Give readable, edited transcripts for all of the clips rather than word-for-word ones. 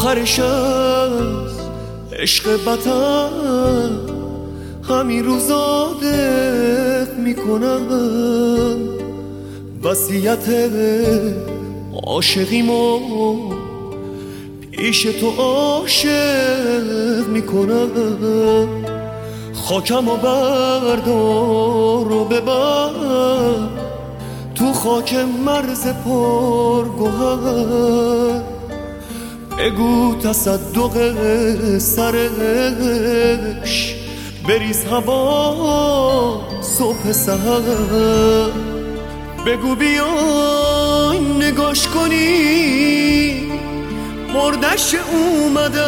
آخرش از عشق وطن همین روزا دق میکنم، وصیت عاشقیمو پیش تو عاشق میکنم. خاکمو بردار و ببر تو خاک مرز پرگوهر، بگو تصدق سرش بریز هوا صبح سحر. بگو بیای نگاش کنی مردش اومده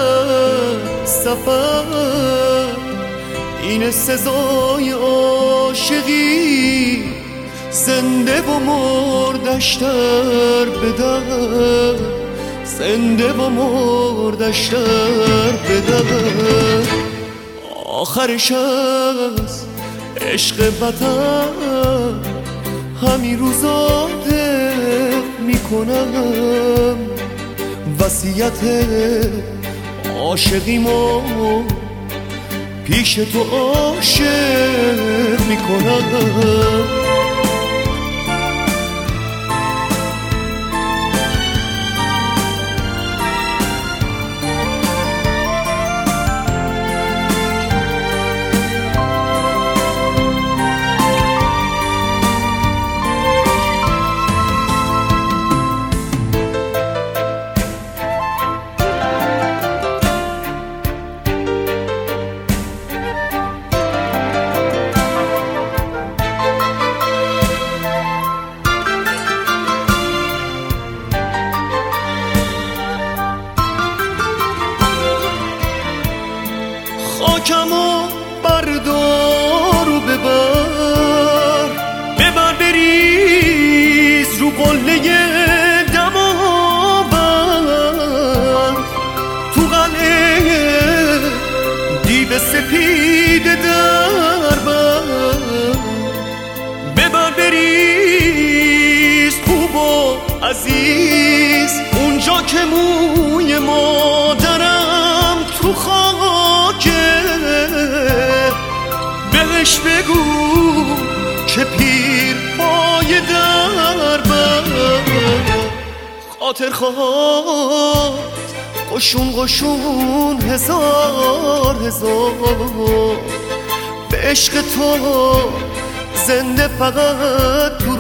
سفر، این سزای عاشقی زنده و مردش در بدر، زنده و مردش در بدر. آخرش از عشق وطن همین روزا دق میکنم، وصیت عاشقیمو پیش تو عاشق میکنم. خاکمو بردار و ببر، ببر بریز رو قله دماوند، تو قلعه دیو سپید دربند. ببر بریز خوب و عزیز اونجا که موی مادرم تو خاکه، بهش بگو که پیر پای دربند. خاطر خواهد قشون قشون هزار هزار، به عشق تو زنده فقط تو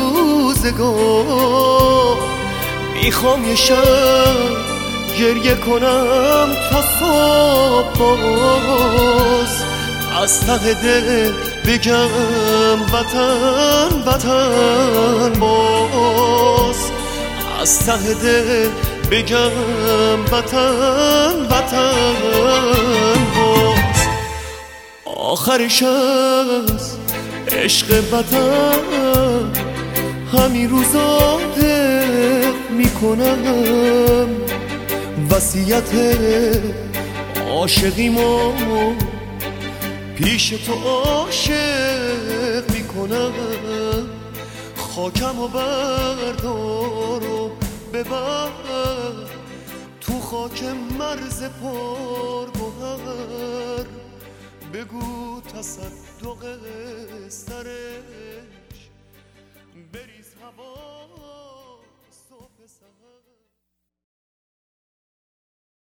روزگار. میخوام یه شب گریه کنم تا صبح، باز از ته دل بگم وطن وطن، باز از ته دل بگم وطن وطن، باز. آخرش از عشق وطن همین روزا دق میکنم، وصیت عاشقیمو پیش تو عاشق میکنم. خاکمو بردار و ببر تو خاک مرز پرگوهر، بگو تصدق سرش بریز هوا صبح سحر.